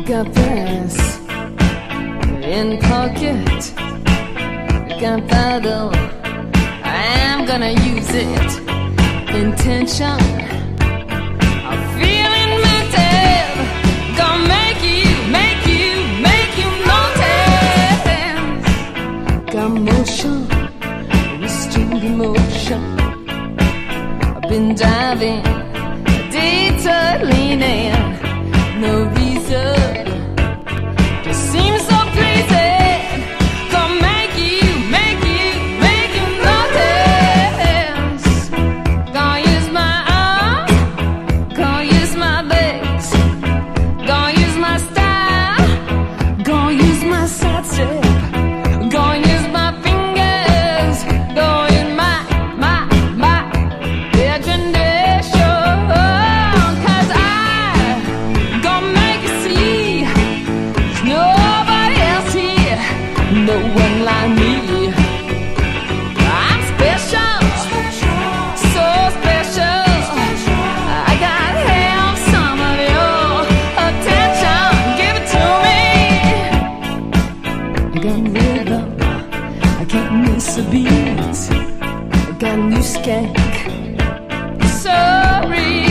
got brass in pocket, got bottle, I'm gonna use it. Intention, I'm feeling mental, gonna make you notice. Got motion, restrained emotion. I've been diving, detour leaning, no reason, just seems so pleasing. Gonna make you notice. Gonna use my arms, gonna use my legs, gonna use my style, gonna use my side step, gonna use my fingers, gonna use my imagination. 'Cause I gonna make you see there's nobody else here, no one like me. I'm special, so special. I gotta have some of your attention. Give it to me. I got rhythm, I can't miss a beat. I got a new skank. Sorry.